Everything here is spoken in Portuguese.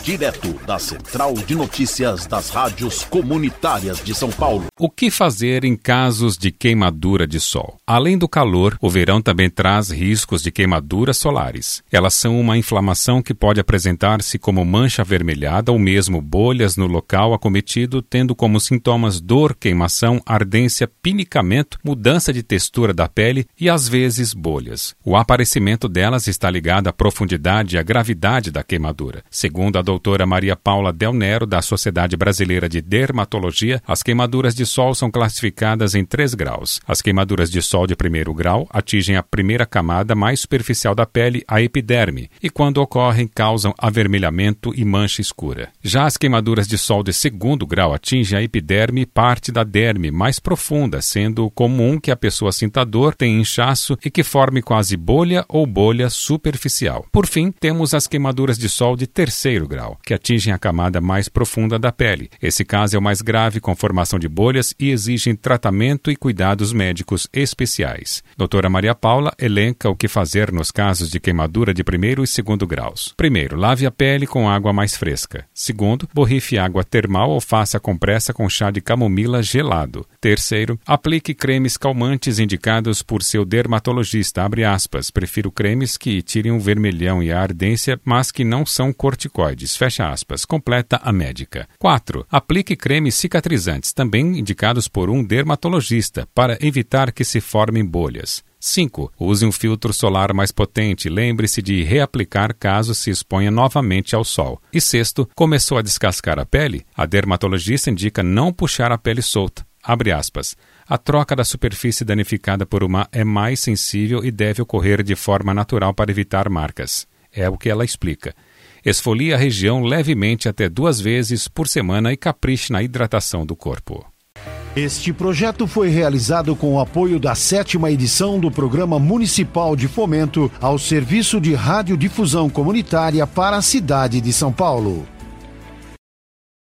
direto da Central de Notícias das Rádios Comunitárias de São Paulo. O que fazer em casos de queimadura de sol? Além do calor, o verão também traz riscos de queimaduras solares. Elas são uma inflamação que pode apresentar-se como mancha avermelhada ou mesmo bolhas no local acometido, tendo como sintomas dor, queimação, ardência, pinicamento, mudança de textura da pele e, às vezes, bolhas. O aparecimento delas está ligado à profundidade e à gravidade da queimadura. Segundo a doutora Maria Paula Del Nero, da Sociedade Brasileira de Dermatologia, as queimaduras de sol são classificadas em 3 graus. As queimaduras de sol de 1º grau atingem a primeira camada mais superficial da pele, a epiderme, e quando ocorrem causam avermelhamento e mancha escura. Já as queimaduras de sol de 2º grau atingem a epiderme e parte da derme mais profunda, sendo comum que a pessoa sinta dor, tenha inchaço e que forme quase bolha ou bolha superficial. Por fim, temos as queimaduras de sol de 3º grau, que atingem a camada mais profunda da pele. Esse caso é o mais grave, com formação de bolhas e exigem tratamento e cuidados médicos especiais. Doutora Maria Paula elenca o que fazer nos casos de queimadura de 1º e 2º graus. Primeiro, lave a pele com água mais fresca. Segundo, borrife água termal ou faça compressa com chá de camomila gelado. Terceiro, aplique cremes calmantes indicados por seu dermatologista, abre aspas, prefiro cremes que tirem o vermelhão e a ardência, mas que não são corticoides, fecha aspas, completa a médica. 4. Aplique cremes cicatrizantes, também indicados por um dermatologista, para evitar que se formem bolhas. 5. Use um filtro solar mais potente. Lembre-se de reaplicar caso se exponha novamente ao sol. E 6. Começou a descascar a pele? A dermatologista indica não puxar a pele solta. Abre aspas. A troca da superfície danificada por uma é mais sensível e deve ocorrer de forma natural para evitar marcas. É o que ela explica. Esfolie a região levemente até 2 vezes por semana e capriche na hidratação do corpo. Este projeto foi realizado com o apoio da 7ª edição do Programa Municipal de Fomento ao Serviço de Radiodifusão Comunitária para a cidade de São Paulo.